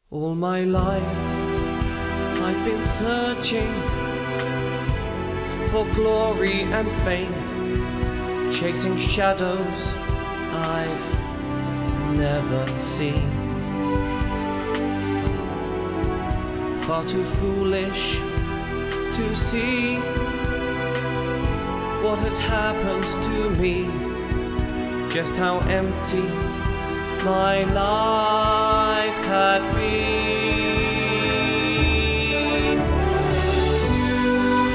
All my life I've been searching for glory and fame, chasing shadows I've never seen. Far too foolish to see what had happened to me, just how empty my life had been. You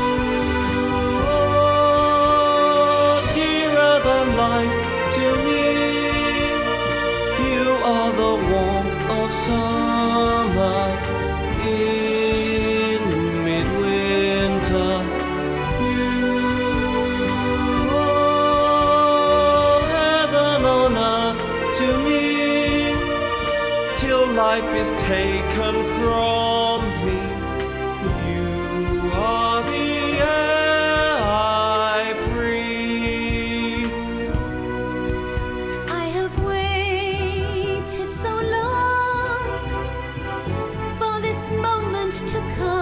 are dearer than life to me. You are the warmth of summer in midwinter. You are heaven on earth to me, till life is taken from me. You are the air I breathe. I have waited so long for this moment to come.